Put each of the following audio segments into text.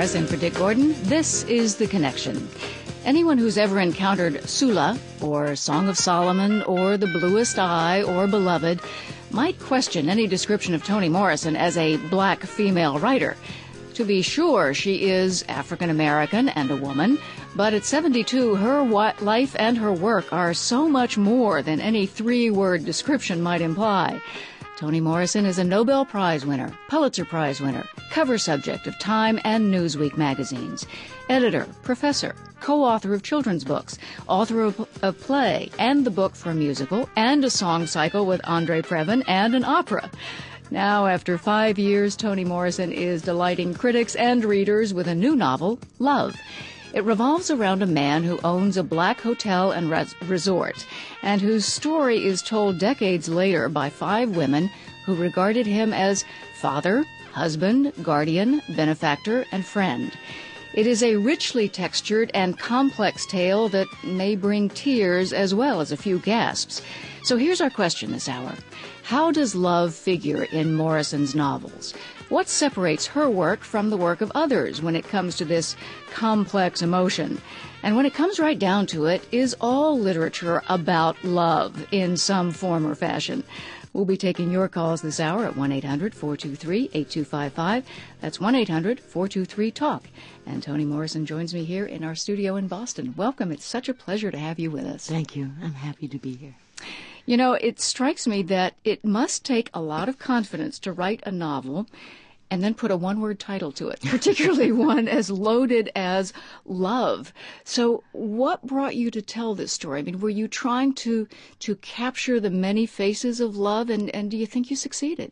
Morris in for Dick Gordon. This is The Connection. Anyone who's ever encountered Sula, or Song of Solomon, or The Bluest Eye, or Beloved, might question any description of Toni Morrison as a black female writer. To be sure, she is African American and a woman, but at 72, her life and her work are so much more than any three-word description might imply. Toni Morrison is a Nobel Prize winner, Pulitzer Prize winner, cover subject of Time and Newsweek magazines, editor, professor, co-author of children's books, author of a play and the book for a musical, and a song cycle with Andre Previn and an opera. Now, after 5 years, Toni Morrison is delighting critics and readers with a new novel, Love. It revolves around a man who owns a black hotel and resort, and whose story is told decades later by 5 women who regarded him as father, husband, guardian, benefactor, and friend. It is a richly textured and complex tale that may bring tears as well as a few gasps. So here's our question this hour. How does love figure in Morrison's novels? What separates her work from the work of others when it comes to this complex emotion? And when it comes right down to it, is all literature about love in some form or fashion? We'll be taking your calls this hour at 1-800-423-8255. That's 1-800-423-TALK. And Toni Morrison joins me here in our studio in Boston. Welcome. It's such a pleasure to have you with us. Thank you. I'm happy to be here. You know, it strikes me that it must take a lot of confidence to write a novel and then put a one-word title to it, particularly one as loaded as Love. So what brought you to tell this story? I mean, were you trying to capture the many faces of love, and do you think you succeeded?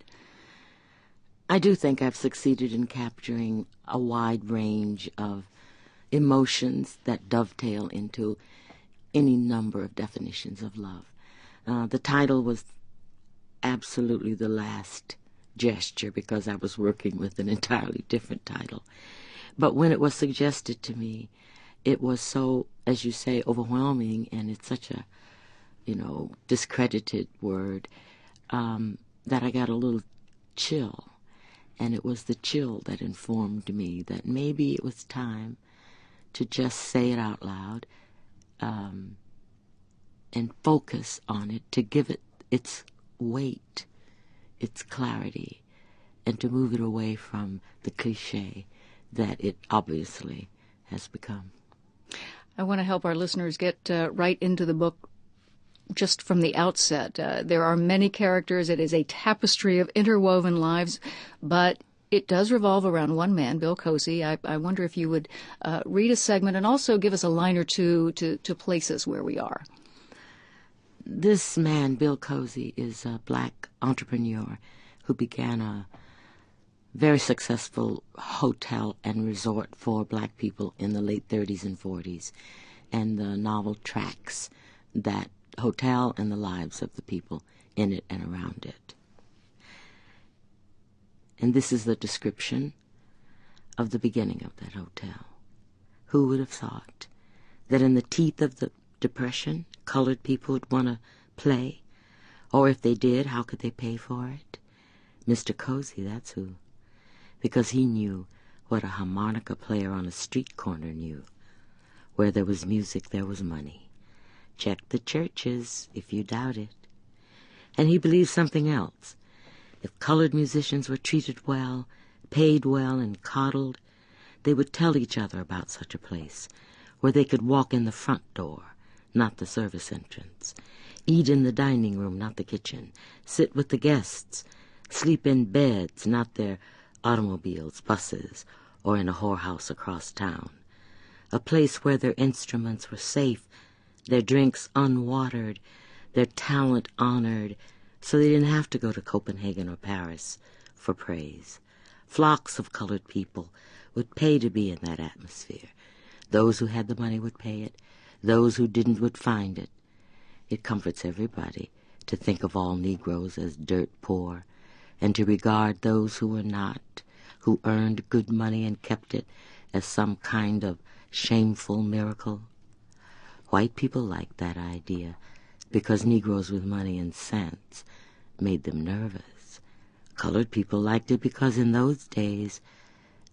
I do think I've succeeded in capturing a wide range of emotions that dovetail into any number of definitions of love. The title was absolutely the last gesture because I was working with an entirely different title. But when it was suggested to me, it was so, as you say, overwhelming, and it's such a, discredited word, that I got a little chill. And it was the chill that informed me that maybe it was time to just say it out loud, and focus on it, to give it its weight, its clarity, and to move it away from the cliche that it obviously has become. I want to help our listeners get right into the book just from the outset. There are many characters. It is a tapestry of interwoven lives, but it does revolve around one man, Bill Cozy. I wonder if you would read a segment and also give us a line or two to place us where we are. This man, Bill Cozy, is a black entrepreneur who began a very successful hotel and resort for black people in the late 30s and 40s. And the novel tracks that hotel and the lives of the people in it and around it. And this is the description of the beginning of that hotel. Who would have thought that in the teeth of the Depression, colored people would want to play? Or if they did, how could they pay for it? Mr. Cozy, that's who. Because he knew what a harmonica player on a street corner knew. Where there was music, there was money. Check the churches, if you doubt it. And he believed something else. If colored musicians were treated well, paid well, and coddled, they would tell each other about such a place, where they could walk in the front door, not the service entrance, eat in the dining room, not the kitchen, sit with the guests, sleep in beds, not their automobiles, buses, or in a whorehouse across town, a place where their instruments were safe, their drinks unwatered, their talent honored, so they didn't have to go to Copenhagen or Paris for praise. Flocks of colored people would pay to be in that atmosphere. Those who had the money would pay it. Those who didn't would find it. It comforts everybody to think of all Negroes as dirt poor, and to regard those who were not, who earned good money and kept it, as some kind of shameful miracle. White people liked that idea because Negroes with money and sense made them nervous. Colored people liked it because in those days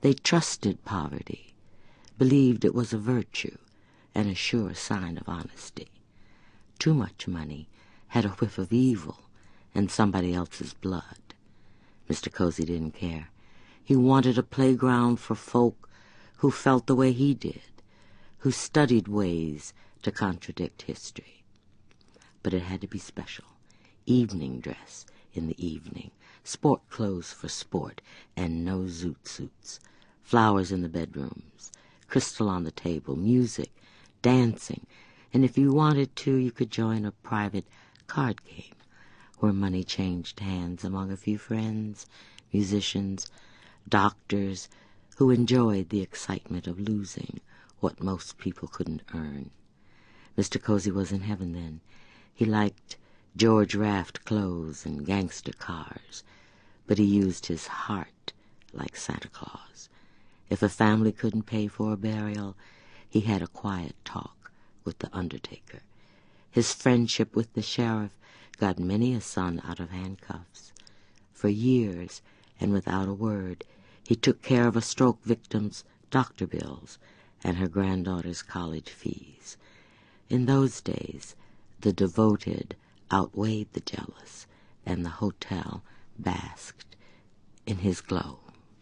They trusted poverty, believed it was a virtue and a sure sign of honesty. Too much money had a whiff of evil and somebody else's blood. Mr. Cozy didn't care. He wanted a playground for folk who felt the way he did, who studied ways to contradict history. But it had to be special. Evening dress in the evening, sport clothes for sport, and no zoot suits. Flowers in the bedrooms, crystal on the table, music, dancing, and if you wanted to, you could join a private card game where money changed hands among a few friends, musicians, doctors who enjoyed the excitement of losing what most people couldn't earn. Mr. Cozy was in heaven then. He liked George Raft clothes and gangster cars, but he used his heart like Santa Claus. If a family couldn't pay for a burial, he had a quiet talk with the undertaker. His friendship with the sheriff got many a son out of handcuffs. For years, and without a word, he took care of a stroke victim's doctor bills and her granddaughter's college fees. In those days, the devoted outweighed the jealous, and the hotel basked in his glow.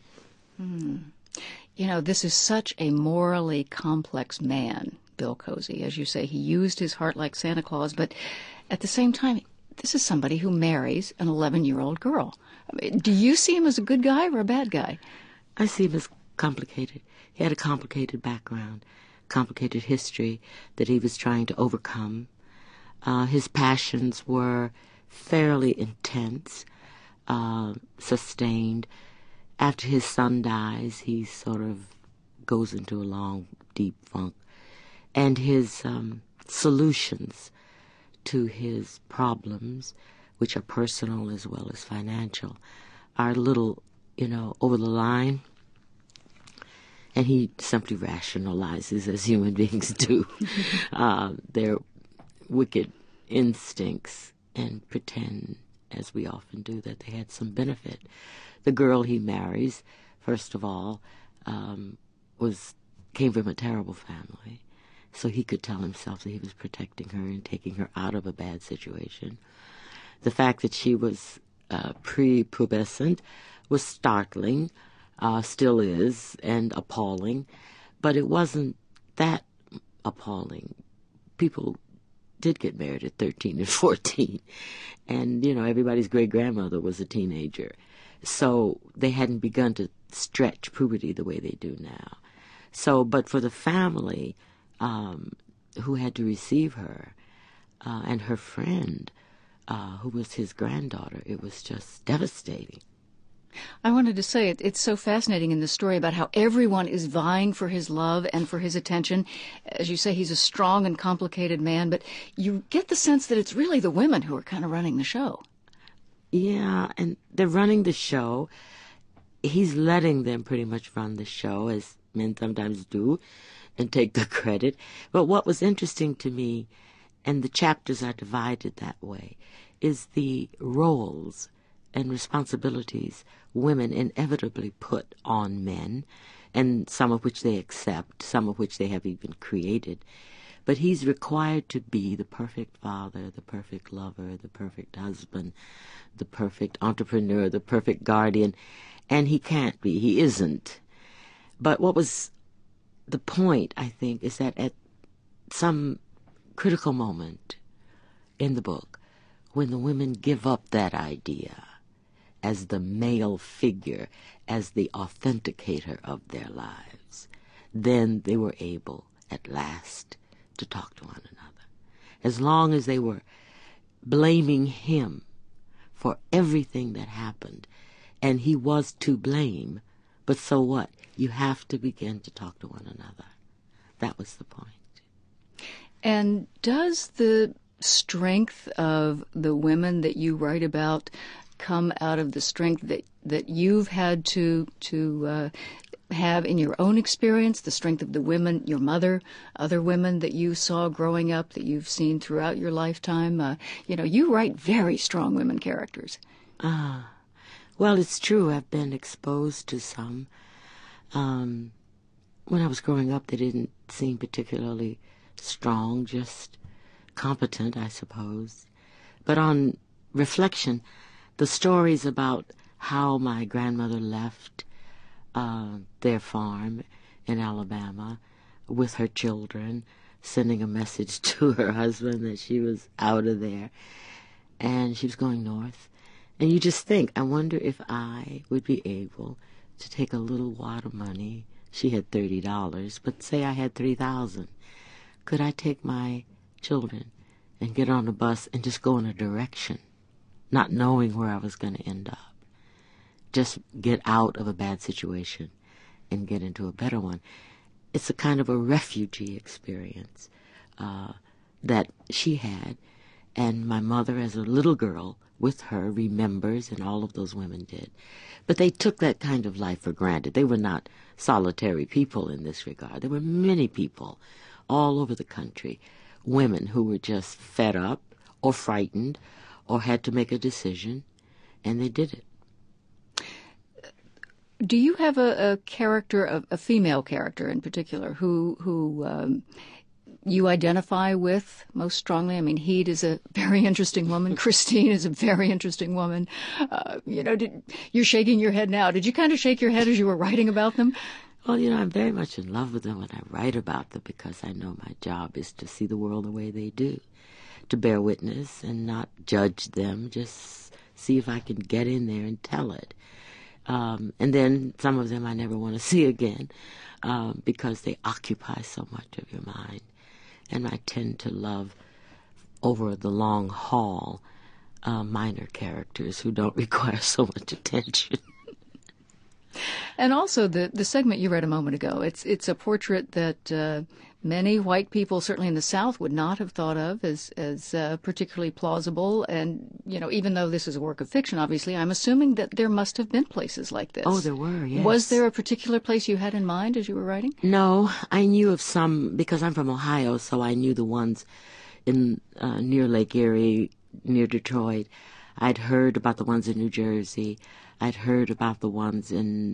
You know, this is such a morally complex man, Bill Cozy. As you say, he used his heart like Santa Claus, but at the same time, this is somebody who marries an 11-year-old girl. I mean, do you see him as a good guy or a bad guy? I see him as complicated. He had a complicated background, complicated history that he was trying to overcome. His passions were fairly intense, sustained. After his son dies, he sort of goes into a long, deep funk. And his solutions to his problems, which are personal as well as financial, are a little, over the line. And he simply rationalizes, as human beings do, their wicked instincts and pretend, as we often do, that they had some benefit. The girl he marries, first of all, came from a terrible family, so he could tell himself that he was protecting her and taking her out of a bad situation. The fact that she was prepubescent was startling, still is, and appalling, but it wasn't that appalling. People did get married at 13 and 14, and, everybody's great-grandmother was a teenager, so they hadn't begun to stretch puberty the way they do now. So, but for the family who had to receive her and her friend, who was his granddaughter, it was just devastating. I wanted to say it's so fascinating in the story about how everyone is vying for his love and for his attention. As you say, he's a strong and complicated man, but you get the sense that it's really the women who are kind of running the show. Yeah, and they're running the show. He's letting them pretty much run the show, as men sometimes do, and take the credit. But what was interesting to me, and the chapters are divided that way, is the roles and responsibilities women inevitably put on men, and some of which they accept, some of which they have even created. But he's required to be the perfect father, the perfect lover, the perfect husband, the perfect entrepreneur, the perfect guardian, and he can't be. He isn't. But what was the point, I think, is that at some critical moment in the book, when the women give up that idea as the male figure, as the authenticator of their lives, then they were able, at last, to talk to one another. As long as they were blaming him for everything that happened, and he was to blame, but so what? You have to begin to talk to one another. That was the point. And does the strength of the women that you write about come out of the strength that you've had to have in your own experience, the strength of the women, your mother, other women that you saw growing up, that you've seen throughout your lifetime? You write very strong women characters. Well, it's true. I've been exposed to some. When I was growing up, they didn't seem particularly strong, just competent, I suppose. But on reflection, the stories about how my grandmother left their farm in Alabama with her children, sending a message to her husband that she was out of there and she was going north. And you just think, I wonder if I would be able to take a little wad of money. She had $30, but say I had $3,000. Could I take my children and get on a bus and just go in a direction, not knowing where I was going to end up? Just get out of a bad situation and get into a better one. It's a kind of a refugee experience that she had, and my mother as a little girl with her remembers, and all of those women did. But they took that kind of life for granted. They were not solitary people in this regard. There were many people all over the country, women who were just fed up or frightened or had to make a decision, and they did it. Do you have a character, a female character in particular, who you identify with most strongly? I mean, Heed is a very interesting woman. Christine is a very interesting woman. You're shaking your head now. Did you kind of shake your head as you were writing about them? Well, I'm very much in love with them when I write about them because I know my job is to see the world the way they do, to bear witness and not judge them, just see if I can get in there and tell it. And then some of them I never want to see again because they occupy so much of your mind. And I tend to love, over the long haul, minor characters who don't require so much attention. And also the segment you read a moment ago, it's a portrait that many white people, certainly in the South, would not have thought of as particularly plausible. And, even though this is a work of fiction, obviously, I'm assuming that there must have been places like this. Oh, there were, yes. Was there a particular place you had in mind as you were writing? No, I knew of some, because I'm from Ohio, so I knew the ones in near Lake Erie, near Detroit. I'd heard about the ones in New Jersey. I'd heard about the ones in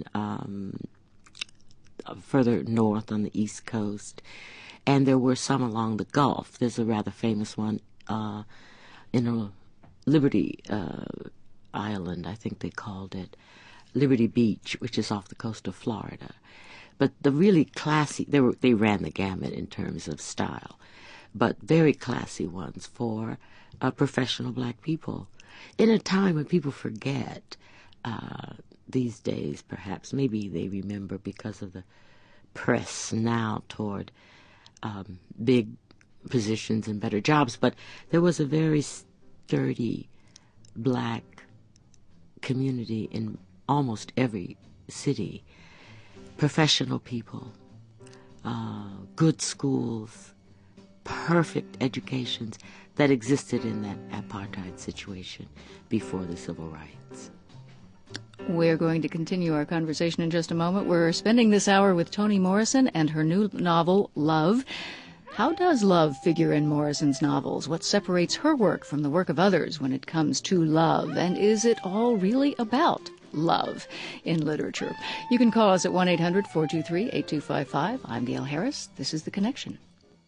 further north on the East Coast. And there were some along the Gulf. There's a rather famous one in a Liberty Island, I think they called it, Liberty Beach, which is off the coast of Florida. But the really classy, they ran the gamut in terms of style, but very classy ones for professional black people. In a time when people forget, these days perhaps, maybe they remember because of the press now toward big positions and better jobs, but there was a very sturdy black community in almost every city. Professional people, good schools, perfect educations that existed in that apartheid situation before the civil rights. We're going to continue our conversation in just a moment. We're spending this hour with Toni Morrison and her new novel, Love. How does love figure in Morrison's novels? What separates her work from the work of others when it comes to love? And is it all really about love in literature? You can call us at 1-800-423-8255. I'm Gail Harris. This is The Connection.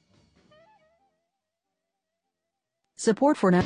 Support for now.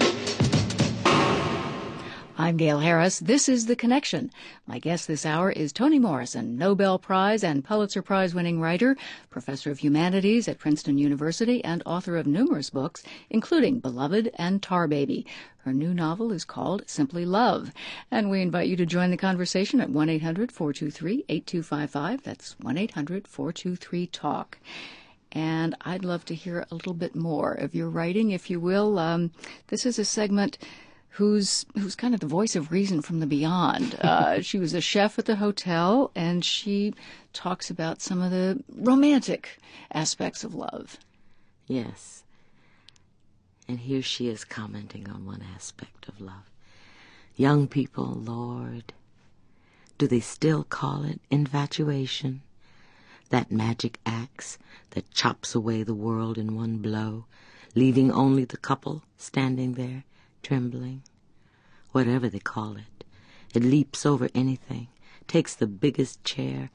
I'm Gail Harris. This is The Connection. My guest this hour is Toni Morrison, Nobel Prize and Pulitzer Prize-winning writer, professor of humanities at Princeton University, and author of numerous books, including Beloved and Tar Baby. Her new novel is called Simply Love. And we invite you to join the conversation at 1-800-423-8255. That's 1-800-423-TALK. And I'd love to hear a little bit more of your writing, if you will. This is a segment who's kind of the voice of reason from the beyond. She was a chef at the hotel, and she talks about some of the romantic aspects of love. Yes. And here she is commenting on one aspect of love. Young people, Lord, do they still call it infatuation? That magic axe that chops away the world in one blow, leaving only the couple standing there, trembling. Whatever they call it, it leaps over anything, takes the biggest chair,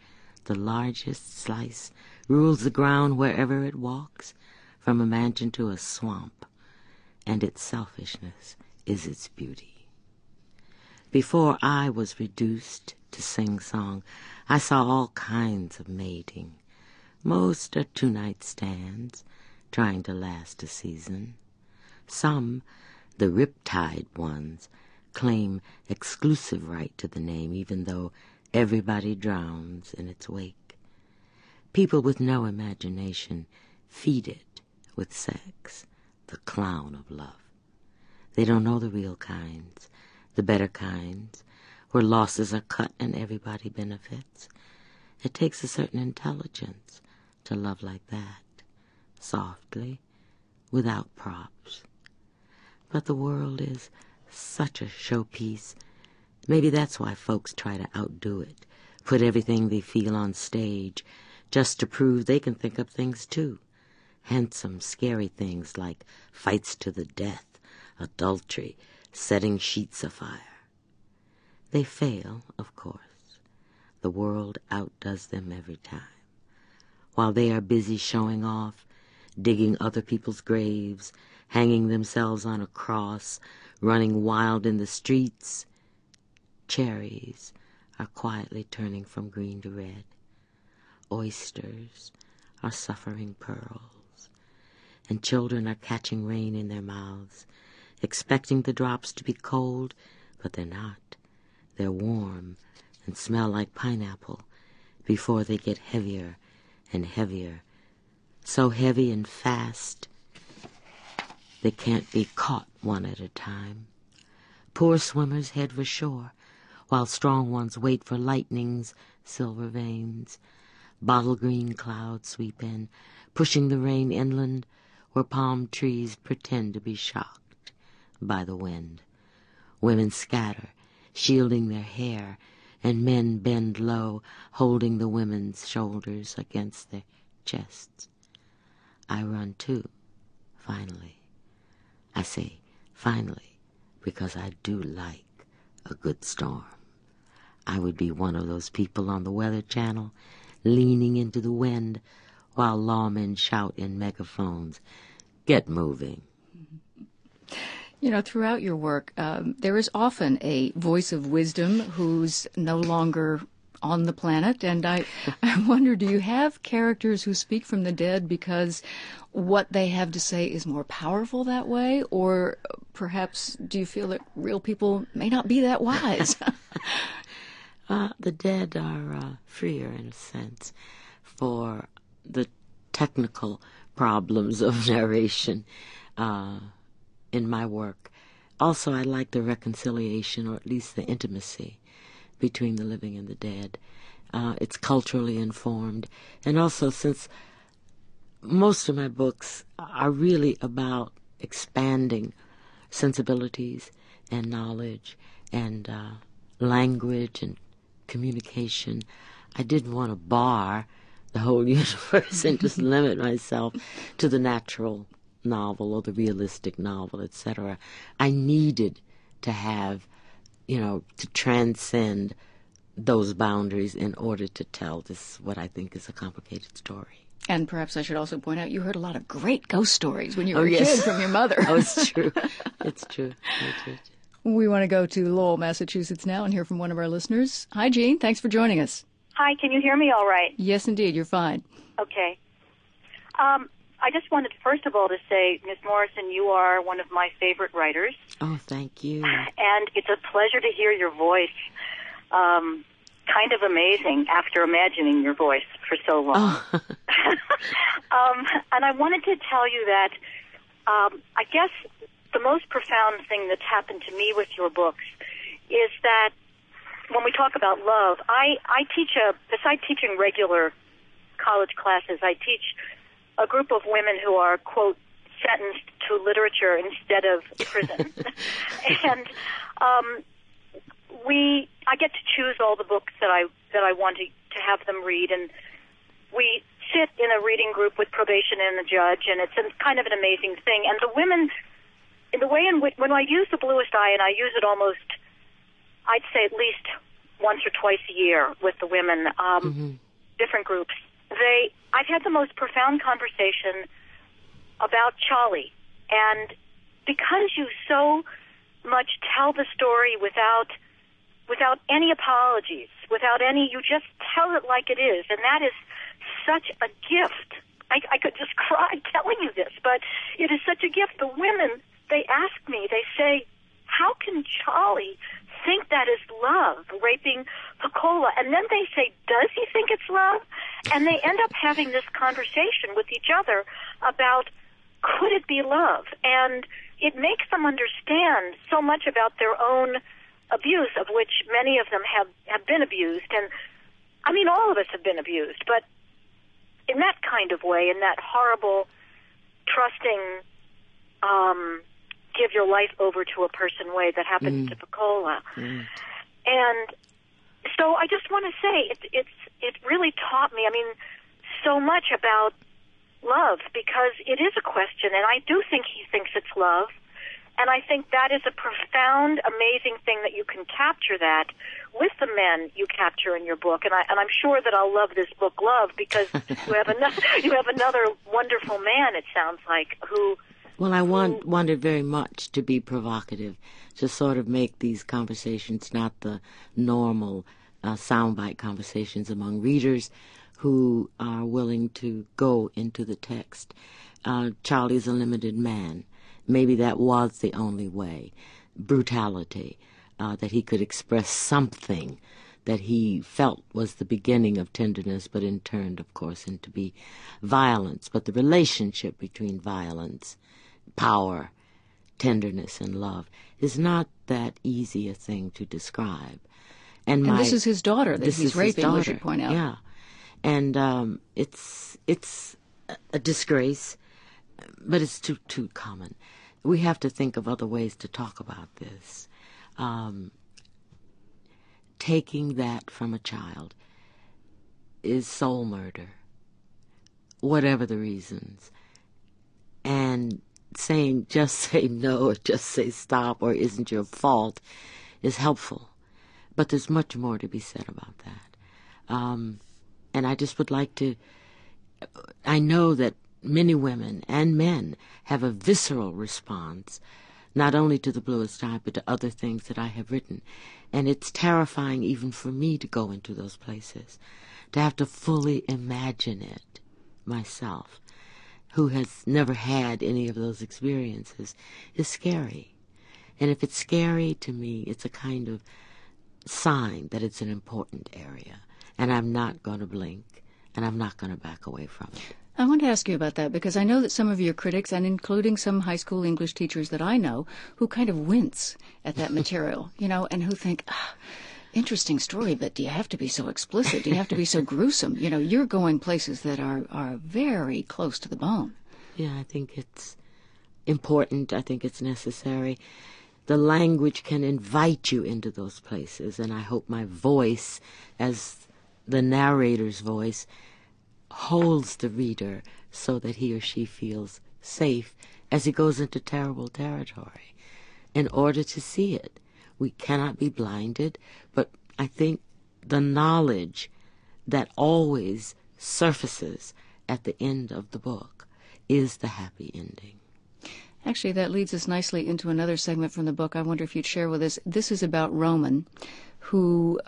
the largest slice, rules the ground wherever it walks, from a mansion to a swamp, and its selfishness is its beauty. Before I was reduced to sing-song, I saw all kinds of mating. Most are two-night stands, trying to last a season. Some, the riptide ones, claim exclusive right to the name, even though everybody drowns in its wake. People with no imagination feed it with sex, the clown of love. They don't know the real kinds, the better kinds, where losses are cut and everybody benefits. It takes a certain intelligence to love like that, softly, without props. But the world is such a showpiece. Maybe that's why folks try to outdo it, put everything they feel on stage, just to prove they can think up things too. Handsome, scary things like fights to the death, adultery, setting sheets afire. They fail, of course. The world outdoes them every time. While they are busy showing off, digging other people's graves, hanging themselves on a cross, running wild in the streets, cherries are quietly turning from green to red. Oysters are suffering pearls, and children are catching rain in their mouths, expecting the drops to be cold, but they're not. They're warm and smell like pineapple before they get heavier and heavier, so heavy and fast they can't be caught one at a time. Poor swimmers head for shore, while strong ones wait for lightning's silver veins. Bottle green clouds sweep in, pushing the rain inland, where palm trees pretend to be shocked by the wind. Women scatter, shielding their hair, and men bend low, holding the women's shoulders against their chests. I run too, finally. I say finally because I do like a good storm. I would be one of those people on the Weather Channel leaning into the wind while lawmen shout in megaphones, "Get moving." You know, throughout your work, there is often a voice of wisdom who's no longer on the planet, and I wonder, do you have characters who speak from the dead because what they have to say is more powerful that way, or perhaps do you feel that real people may not be that wise? The dead are freer, in a sense, for the technical problems of narration in my work. Also, I like the reconciliation, or at least the intimacy, between the living and the dead. It's culturally informed. And also, since most of my books are really about expanding sensibilities and knowledge and language and communication, I didn't want to bar the whole universe and just limit myself to the natural novel or the realistic novel, etc. I needed to have, to transcend those boundaries in order to tell this, what I think is a complicated story. And perhaps I should also point out you heard a lot of great ghost stories when you were a kid from your mother. Oh, it's true. It's true. We want to go to Lowell, Massachusetts now and hear from one of our listeners. Hi, Jean. Thanks for joining us. Hi, can you hear me all right? Yes, indeed. You're fine. Okay. I just wanted, first of all, to say, Ms. Morrison, you are one of my favorite writers. Oh, thank you. And it's a pleasure to hear your voice. Kind of amazing after imagining your voice for so long. Oh. And I wanted to tell you that I guess the most profound thing that's happened to me with your books is that when we talk about love, I teach besides teaching regular college classes, I teach a group of women who are, quote, sentenced to literature instead of prison. And I get to choose all the books that I want to have them read, and we sit in a reading group with probation and a judge, and it's kind of an amazing thing. And the women, in the way in which, when I use The Bluest Eye, and I use it almost, I'd say at least once or twice a year with the women, different groups, I've had the most profound conversation about Charlie, and because you so much tell the story without any apologies, you just tell it like it is, and that is such a gift. I could just cry telling you this, but it is such a gift. The women, they ask me, they say, how can Charlie think that is love, raping Pecola? And then they say, does he think it's love? And they end up having this conversation with each other about, could it be love? And it makes them understand so much about their own abuse, of which many of them have been abused. And, I mean, all of us have been abused, but in that kind of way, in that horrible, trusting, give your life over to a person way that happened to Pecola. And so I just want to say it really taught me, I mean, so much about love, because it is a question, and I do think he thinks it's love. And I think that is a profound, amazing thing that you can capture that with the men you capture in your book. And I'm sure that I'll love this book, Love, because you have another wonderful man, it sounds like, who... Well, I wanted very much to be provocative, to sort of make these conversations not the normal soundbite conversations among readers who are willing to go into the text. Charlie's a limited man. Maybe that was the only way. Brutality, that he could express something that he felt was the beginning of tenderness, but in turned, of course, into be violence. But the relationship between violence, power, tenderness, and love is not that easy a thing to describe. And this is his daughter that he's raping, we should point out. Yeah. And it's a disgrace, but it's too common. We have to think of other ways to talk about this. Taking that from a child is soul murder, whatever the reasons. And saying, just say no, or just say stop, or isn't your fault, is helpful. But there's much more to be said about that. And I just would like to... I know that many women and men have a visceral response, not only to The Bluest Eye, but to other things that I have written. And it's terrifying even for me to go into those places, to have to fully imagine it myself, who has never had any of those experiences, is scary. And if it's scary to me, it's a kind of sign that it's an important area. And I'm not going to blink, and I'm not going to back away from it. I want to ask you about that, because I know that some of your critics, and including some high school English teachers that I know, who kind of wince at that material, and who think, interesting story, but do you have to be so explicit? Do you have to be so gruesome? You're going places that are very close to the bone. Yeah, I think it's important. I think it's necessary. The language can invite you into those places, and I hope my voice, as the narrator's voice, holds the reader so that he or she feels safe as he goes into terrible territory. In order to see it, we cannot be blinded, but I think the knowledge that always surfaces at the end of the book is the happy ending. Actually, that leads us nicely into another segment from the book. I wonder if you'd share with us. This is about Roman, who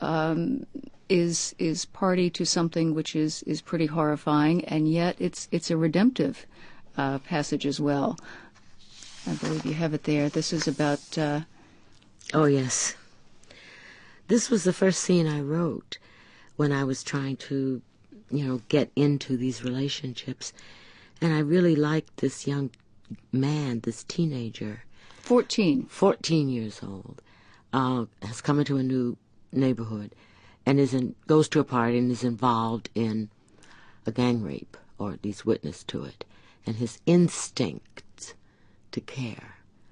is party to something which is pretty horrifying, and yet it's a redemptive passage as well. I believe you have it there. This is about... Oh, yes. This was the first scene I wrote when I was trying to, get into these relationships. And I really liked this young man, this teenager. 14 years old. Has come into a new neighborhood and goes to a party and is involved in a gang rape, or at least witness to it. And his instincts to care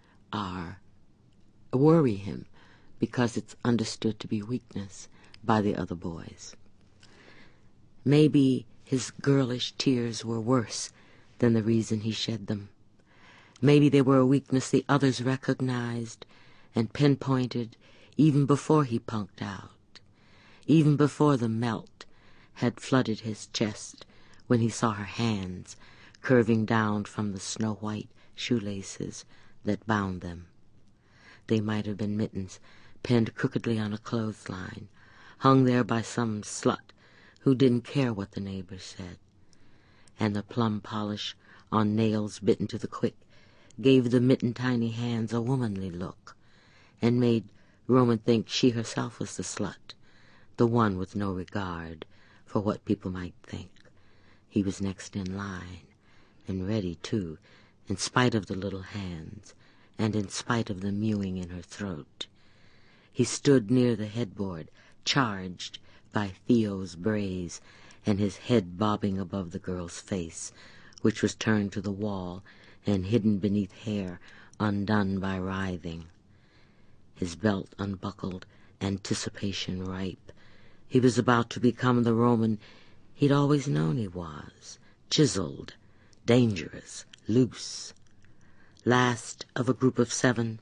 worry him, because it's understood to be weakness by the other boys. Maybe his girlish tears were worse than the reason he shed them. Maybe they were a weakness the others recognized and pinpointed even before he punked out, even before the melt had flooded his chest when he saw her hands curving down from the snow-white shoelaces that bound them. They might have been mittens pinned crookedly on a clothesline, hung there by some slut who didn't care what the neighbors said. And the plum polish on nails bitten to the quick gave the mitten-tiny hands a womanly look, and made Roman think she herself was the slut, the one with no regard for what people might think. He was next in line, and ready, too, in spite of the little hands, and in spite of the mewing in her throat. He stood near the headboard, charged by Theo's brays, and his head bobbing above the girl's face, which was turned to the wall and hidden beneath hair undone by writhing. His belt unbuckled, anticipation ripe. He was about to become the Roman he'd always known he was, chiseled, dangerous, loose. Last of a group of 7.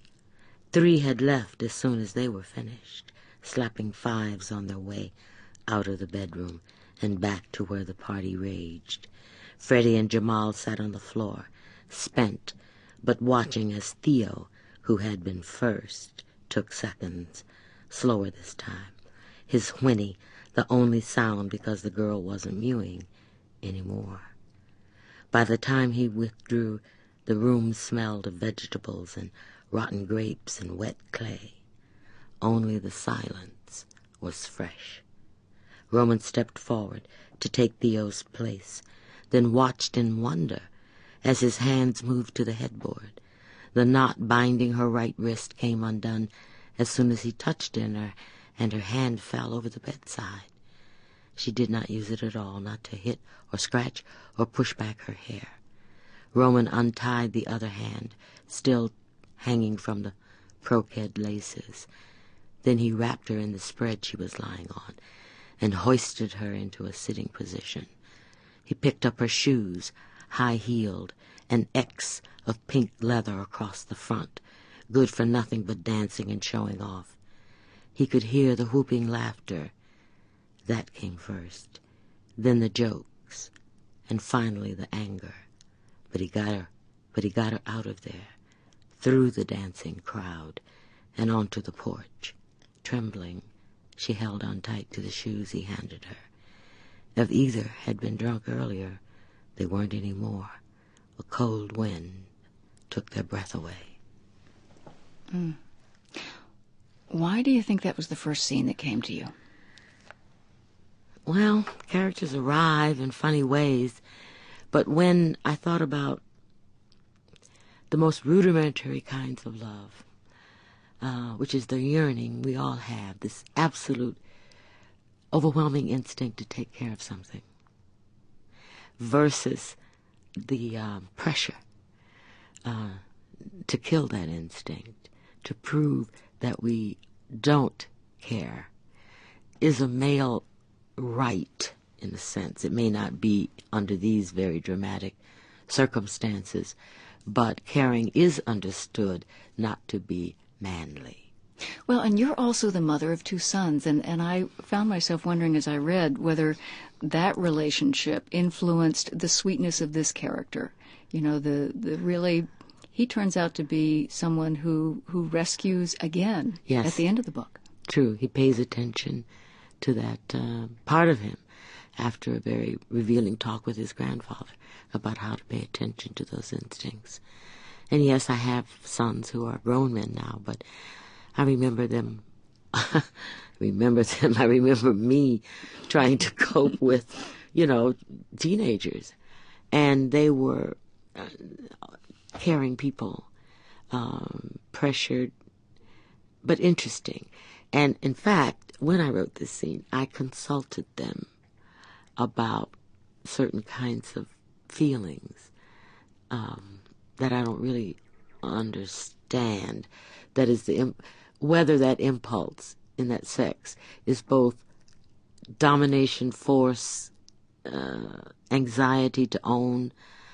3 had left as soon as they were finished, slapping 5s on their way out of the bedroom and back to where the party raged. Freddie and Jamal sat on the floor, spent, but watching as Theo, who had been first, took seconds, slower this time, his whinny the only sound because the girl wasn't mewing anymore. By the time he withdrew, the room smelled of vegetables and rotten grapes and wet clay. Only the silence was fresh. Roman stepped forward to take Theo's place, then watched in wonder as his hands moved to the headboard. The knot binding her right wrist came undone as soon as he touched in her, and her hand fell over the bedside. She did not use it at all, not to hit or scratch or push back her hair. Roman untied the other hand, still hanging from the brocade laces. Then he wrapped her in the spread she was lying on and hoisted her into a sitting position. He picked up her shoes, high-heeled, an X of pink leather across the front, good for nothing but dancing and showing off. He could hear the whooping laughter. That came first, then the jokes, and finally the anger. But he got her out of there, through the dancing crowd, and onto the porch. Trembling, she held on tight to the shoes he handed her. If either had been drunk earlier, they weren't any more. A cold wind took their breath away. Why do you think that was the first scene that came to you? Well, characters arrive in funny ways, but when I thought about the most rudimentary kinds of love, which is the yearning we all have, this absolute, overwhelming instinct to take care of something, versus the pressure to kill that instinct, to prove that we don't care, is a male right, in a sense. It may not be under these very dramatic circumstances, but caring is understood not to be manly. Well, and you're also the mother of 2 sons, and I found myself wondering as I read whether that relationship influenced the sweetness of this character. You know, the really, he turns out to be someone who rescues again. Yes. At the end of the book. True, he pays attention to that part of him after a very revealing talk with his grandfather about how to pay attention to those instincts. And yes, I have sons who are grown men now, but I remember them. I remember me trying to cope with, teenagers. And they were caring people, pressured, but interesting. And in fact, when I wrote this scene, I consulted them about certain kinds of feelings that I don't really understand. That is, whether that impulse in that sex is both domination, force, anxiety to own.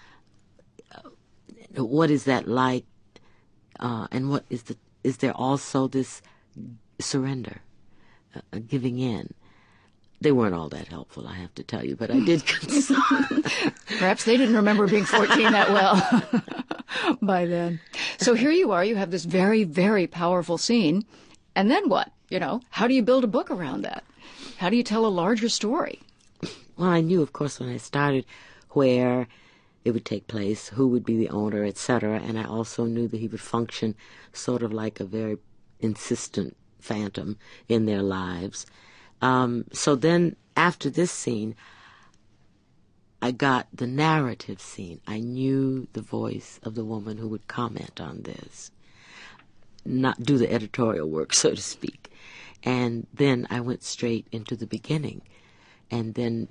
What is that like? And what is there also this surrender, giving in, They weren't all that helpful, I have to tell you, but I did consult. Perhaps they didn't remember being 14 that well by then. So here you are, you have this very, very powerful scene. And then what? How do you build a book around that? How do you tell a larger story? Well, I knew, of course, when I started where it would take place, who would be the owner, etc. And I also knew that he would function sort of like a very insistent phantom in their lives. So then, after this scene, I got the narrative scene. I knew the voice of the woman who would comment on this, not do the editorial work, so to speak. And then I went straight into the beginning, and then,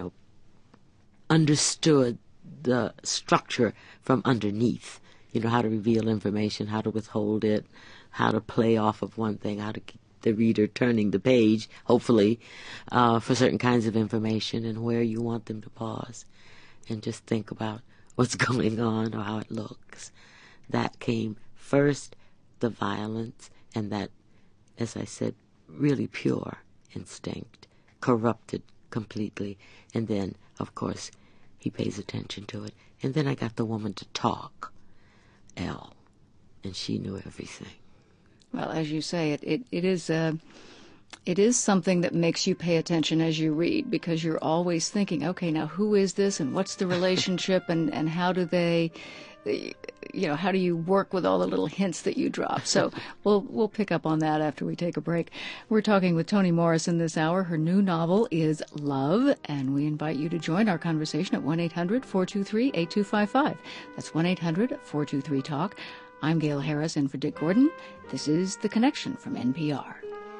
understood the structure from underneath, how to reveal information, how to withhold it, how to play off of one thing, how to keep the reader turning the page, hopefully, for certain kinds of information, and where you want them to pause and just think about what's going on or how it looks. That came first, the violence, and that, as I said, really pure instinct, corrupted completely. And then, of course, he pays attention to it. And then I got the woman to talk, Elle, and she knew everything. Well, as you say, it is something that makes you pay attention as you read, because you're always thinking, okay, now who is this and what's the relationship and how do they, how do you work with all the little hints that you drop? So we'll pick up on that after we take a break. We're talking with Toni Morrison this hour. Her new novel is Love, and we invite you to join our conversation at 1-800-423-8255. That's 1-800-423-TALK. I'm Gail Harris in for Dick Gordon. This is The Connection from NPR.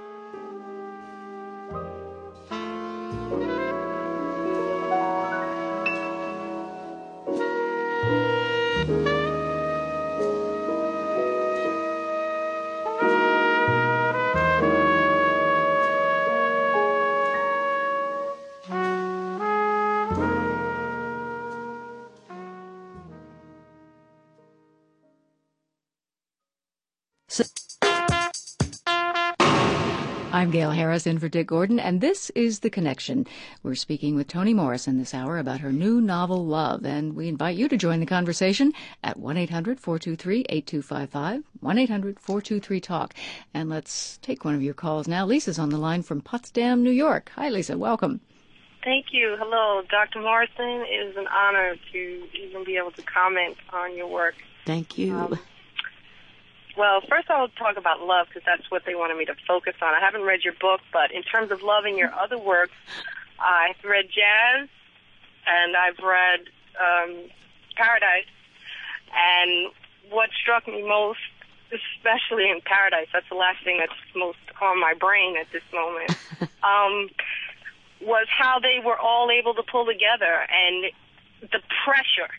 I'm Gail Harris in for Dick Gordon, and this is The Connection. We're speaking with Toni Morrison this hour about her new novel, Love, and we invite you to join the conversation at 1-800-423-8255, 1-800-423-TALK. And let's take one of your calls now. Lisa's on the line from Potsdam, New York. Hi, Lisa. Welcome. Thank you. Hello, Dr. Morrison. It is an honor to even be able to comment on your work. Thank you. Well, first I'll talk about Love, because that's what they wanted me to focus on. I haven't read your book, but in terms of Love and your other works, I've read Jazz, and I've read Paradise. And what struck me most, especially in Paradise, that's the last thing that's most on my brain at this moment, was how they were all able to pull together, and the pressure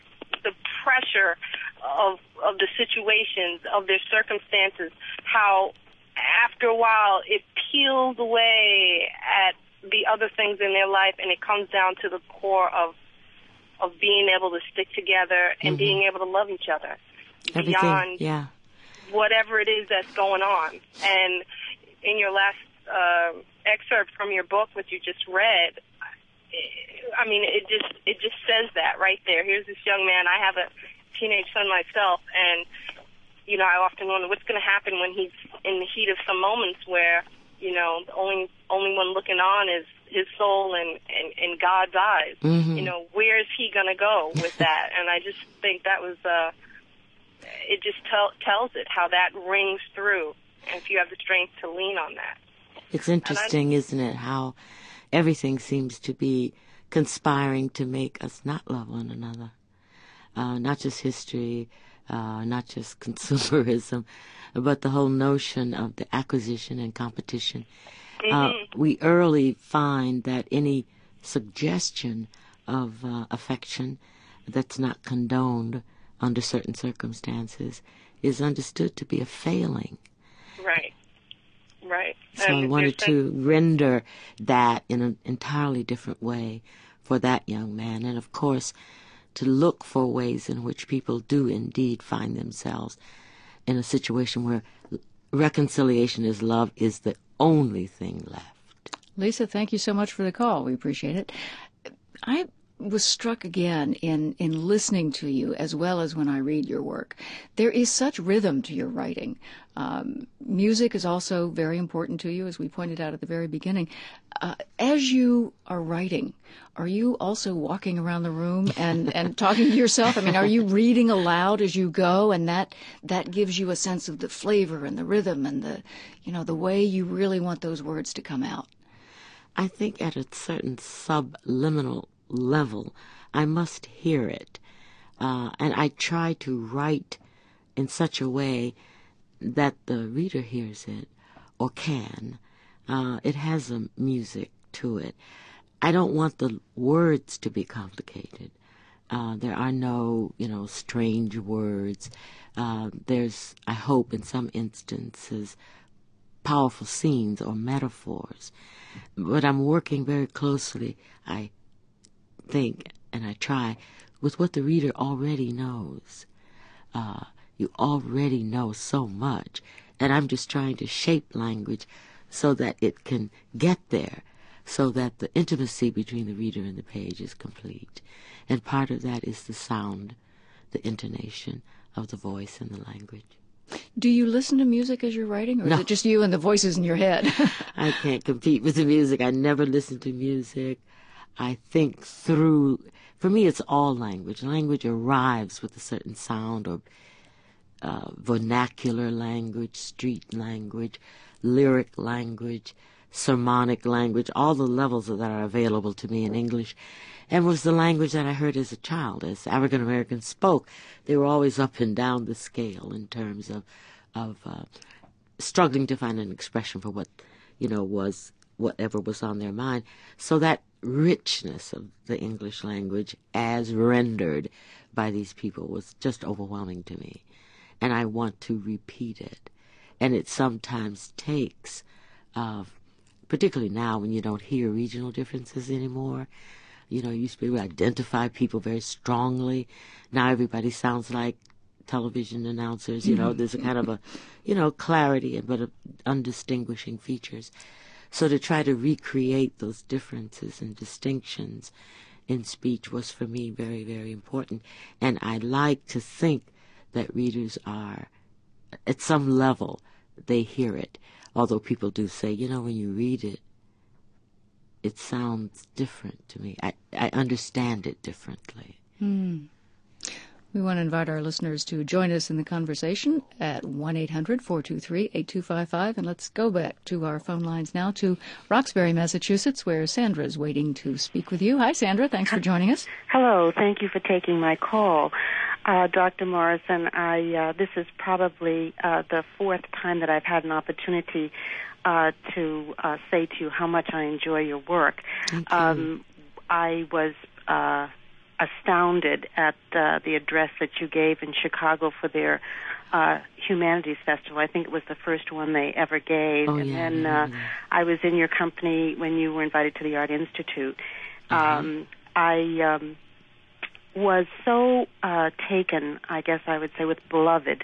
of the situations, of their circumstances, how after a while it peels away at the other things in their life, and it comes down to the core of being able to stick together and being able to love each other beyond whatever it is that's going on. And in your last excerpt from your book, which you just read, I mean, it just says that right there. Here's this young man. I have a teenage son myself, and I often wonder what's going to happen when he's in the heat of some moments where the only one looking on is his soul and God's eyes. Where is he going to go with that? And I just think that was it just tells it how that rings through, and if you have the strength to lean on that. It's interesting, isn't it, how everything seems to be conspiring to make us not love one another. Not just history, not just consumerism, but the whole notion of the acquisition and competition. We early find that any suggestion of affection that's not condoned under certain circumstances is understood to be a failing. Right. So I wanted to render that in an entirely different way for that young man. And, of course, to look for ways in which people do indeed find themselves in a situation where reconciliation is love is the only thing left. Lisa, thank you so much for the call. We appreciate it. I was struck again in listening to you as well as when I read your work. There is such rhythm to your writing. Music is also very important to you, as we pointed out at the very beginning. As you are writing, are you also walking around the room and talking to yourself? I mean, are you reading aloud as you go, and that gives you a sense of the flavor and the rhythm and the way you really want those words to come out? I think at a certain subliminal level, I must hear it. And I try to write in such a way that the reader hears it or can. It has a music to it. I don't want the words to be complicated. There are no, strange words. There's, I hope, in some instances, powerful scenes or metaphors. But I'm working very closely, I think, and I try, with what the reader already knows. You already know so much, and I'm just trying to shape language so that it can get there, so that the intimacy between the reader and the page is complete. And part of that is the sound, the intonation of the voice and the language. Do you listen to music as you're writing, or No. is it just you and the voices in your head? I can't compete with the music. I never listen to music. I think through, for me it's all language. Language arrives with a certain sound or vernacular language, street language, lyric language, sermonic language, all the levels that are available to me in English. And was the language that I heard as a child. As African Americans spoke, they were always up and down the scale in terms of struggling to find an expression for what, was whatever was on their mind. So that richness of the English language as rendered by these people was just overwhelming to me. And I want to repeat it. And it sometimes takes, particularly now when you don't hear regional differences anymore. You used to be able to identify people very strongly. Now everybody sounds like television announcers. There's a kind of a, clarity but undistinguishing features. So to try to recreate those differences and distinctions in speech was for me very, very important. And I like to think that readers are, at some level, they hear it. Although people do say, when you read it, it sounds different to me. I understand it differently. We want to invite our listeners to join us in the conversation at 1-800-423-8255. And let's go back to our phone lines now to Roxbury, Massachusetts, where Sandra is waiting to speak with you. Hi, Sandra. Thanks for joining us. Hello. Thank you for taking my call. Dr. Morrison, this is probably the fourth time that I've had an opportunity to say to you how much I enjoy your work. Thank you. I was astounded at the address that you gave in Chicago for their Humanities Festival. I think it was the first one they ever gave. Oh, and yeah, then yeah. I was in your company when you were invited to the Art Institute. Uh-huh. I was so taken, I guess I would say, with Beloved.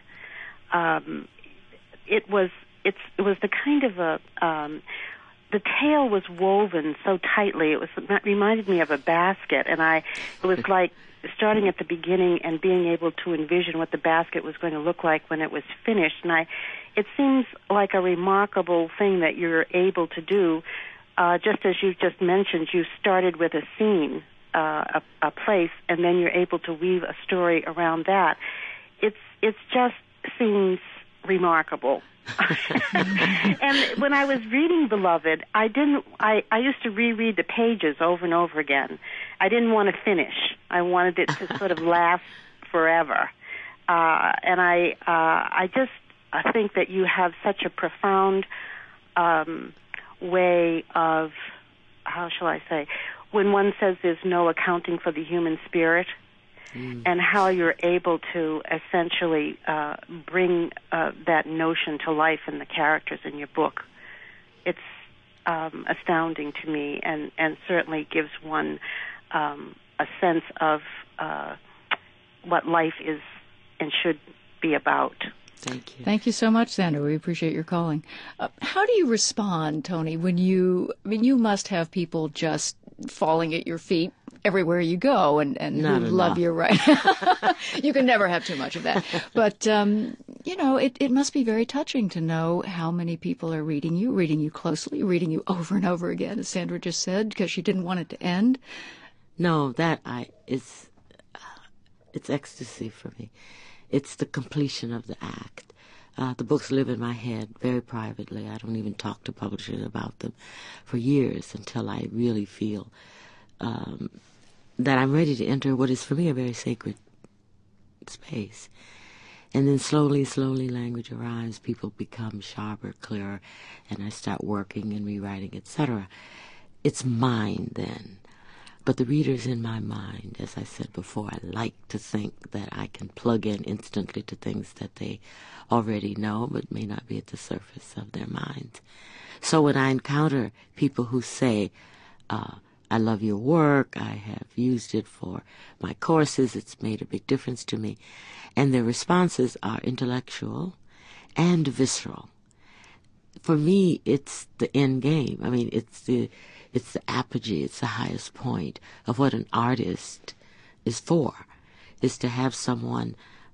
It was the kind of a the tale was woven so tightly. It reminded me of a basket, and it was like starting at the beginning and being able to envision what the basket was going to look like when it was finished. And it seems like a remarkable thing that you're able to do. Just as you just mentioned, you started with a scene, a place, and then you're able to weave a story around that. It's just seems remarkable. And when I was reading Beloved, I used to reread the pages over and over again. I didn't want to finish. I wanted it to sort of last forever. And I think that you have such a profound way of, how shall I say, when one says there's no accounting for the human spirit, and how you're able to essentially bring that notion to life in the characters in your book. It's astounding to me, and certainly gives one a sense of what life is and should be about. Thank you. Thank you so much, Sandra. We appreciate your calling. How do you respond, Tony, when you must have people just falling at your feet everywhere you go and Not who enough. love you, right? You can never have too much of that. But, it must be very touching to know how many people are reading you closely, reading you over and over again, as Sandra just said, because she didn't want it to end. No, it's ecstasy for me. It's the completion of the act. The books live in my head very privately. I don't even talk to publishers about them for years until I really feel that I'm ready to enter what is for me a very sacred space. And then slowly, language arrives. People become sharper, clearer, and I start working and rewriting, etc. It's mine then. But the reader's in my mind. As I said before, I like to think that I can plug in instantly to things that they already know but may not be at the surface of their minds. So when I encounter people who say, I love your work, I have used it for my courses, it's made a big difference to me, and their responses are intellectual and visceral, for me, it's the end game. I mean, it's the apogee, it's the highest point of what an artist is for, is to have someone,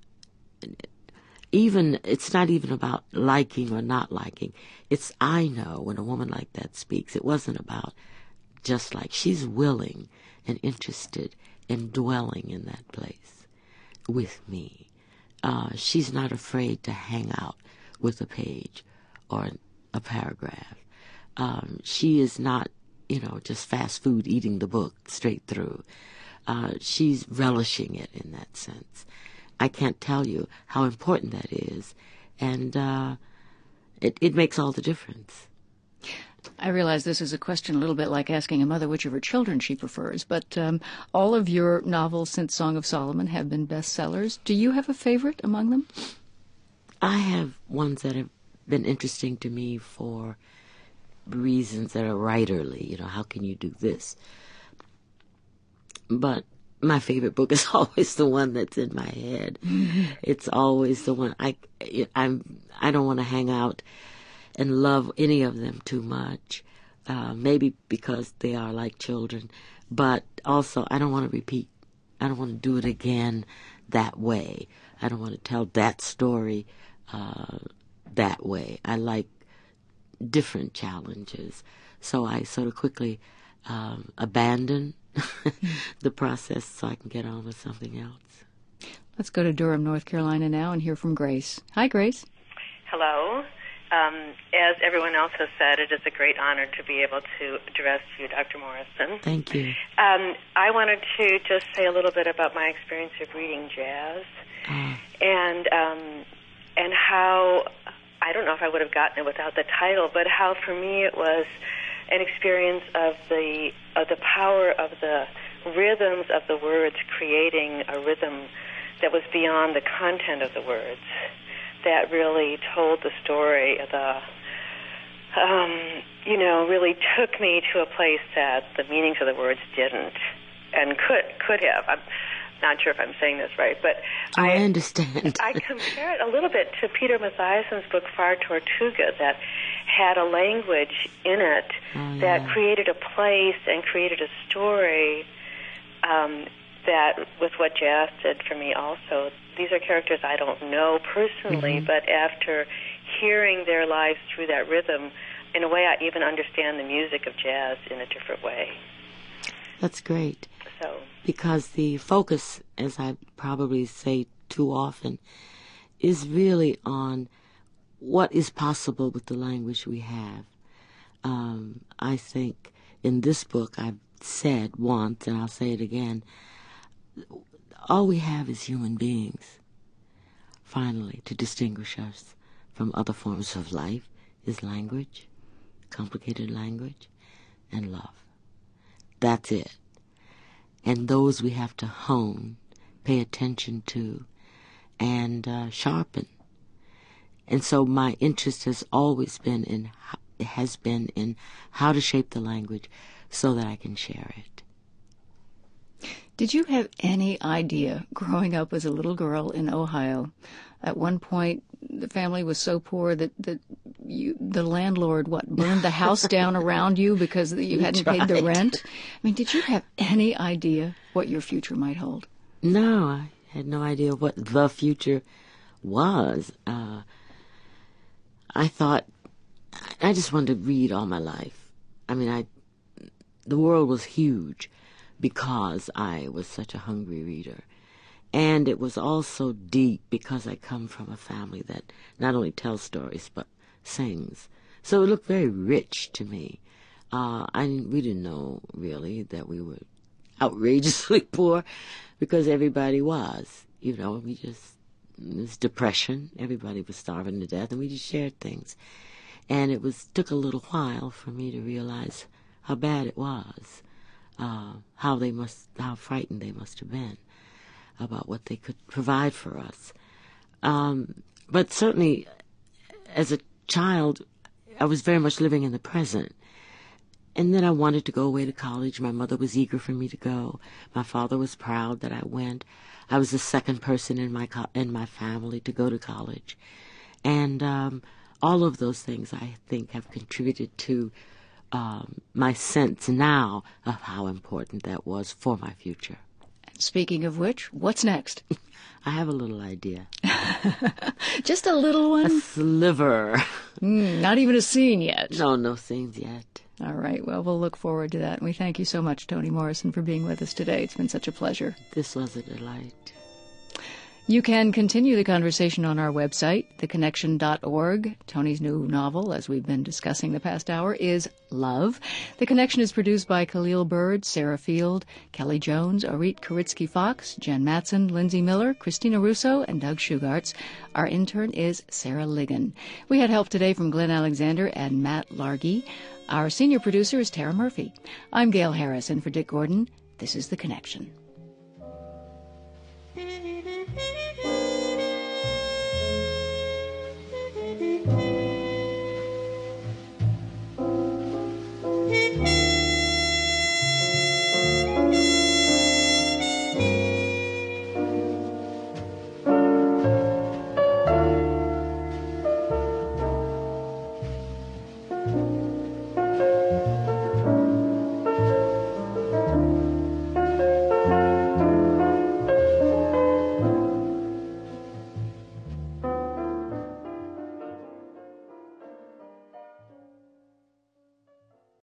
it's not even about liking or not liking. It's, I know when a woman like that speaks, it wasn't about just like, she's willing and interested in dwelling in that place with me. She's not afraid to hang out with a page or a paragraph. She is not, just fast food eating the book straight through. She's relishing it in that sense. I can't tell you how important that is, and it makes all the difference. I realize this is a question a little bit like asking a mother which of her children she prefers, but all of your novels since Song of Solomon have been bestsellers. Do you have a favorite among them? I have ones that have been interesting to me for reasons that are writerly. How can you do this? But my favorite book is always the one that's in my head. It's always the one. I don't want to hang out and love any of them too much, maybe because they are like children, but also I don't want to repeat. I don't want to do it again that way. I don't want to tell that story that way. I like different challenges, so I sort of quickly abandon the process so I can get on with something else. Let's go to Durham, North Carolina now and hear from Grace. Hi, Grace. Hello. As everyone else has said, it is a great honor to be able to address you, Dr. Morrison. Thank you. I wanted to just say a little bit about my experience of reading jazz, and how, I don't know if I would have gotten it without the title, but how for me it was an experience of the power of the rhythms of the words, creating a rhythm that was beyond the content of the words, that really told the story, really took me to a place that the meanings of the words didn't and could have. I'm not sure if I'm saying this right, but I understand. I compare it a little bit to Peter Mathiassen's book Far Tortuga, that had a language in it that created a place and created a story that with what jazz did for me also. These are characters I don't know personally, but after hearing their lives through that rhythm, in a way I even understand the music of jazz in a different way. That's great. So, because the focus, as I probably say too often, is really on what is possible with the language we have. I think in this book I've said once, and I'll say it again, all we have is human beings. Finally, to distinguish us from other forms of life is language, complicated language, and love. That's it. And those we have to hone, pay attention to, and sharpen. And so my interest has always been in how to shape the language so that I can share it. Did you have any idea, growing up as a little girl in Ohio, at one point the family was so poor that the landlord, burned the house down around you because you hadn't paid the rent? I mean, did you have any idea what your future might hold? No, I had no idea what the future was. I thought, I just wanted to read all my life. I mean, the world was huge because I was such a hungry reader. And it was also deep because I come from a family that not only tells stories but sings. So it looked very rich to me. We didn't know really that we were outrageously poor because everybody was. You know, it was depression. Everybody was starving to death, and we just shared things. And it took a little while for me to realize how bad it was, how frightened they must have been about what they could provide for us. But certainly, as a child, I was very much living in the present. And then I wanted to go away to college. My mother was eager for me to go. My father was proud that I went. I was the second person in my family to go to college. And all of those things, I think, have contributed to my sense now of how important that was for my future. Speaking of which, what's next? I have a little idea. Just a little one? A sliver. Not even a scene yet. No scenes yet. All right, well, we'll look forward to that. And we thank you so much, Toni Morrison, for being with us today. It's been such a pleasure. This was a delight. You can continue the conversation on our website, theconnection.org. Toni's new novel, as we've been discussing the past hour, is Love. The Connection is produced by Khalil Bird, Sarah Field, Kelly Jones, Orit Karitsky-Fox, Jen Matson, Lindsay Miller, Christina Russo, and Doug Shugarts. Our intern is Sarah Ligon. We had help today from Glenn Alexander and Matt Largy. Our senior producer is Tara Murphy. I'm Gail Harris, and for Dick Gordon, this is The Connection.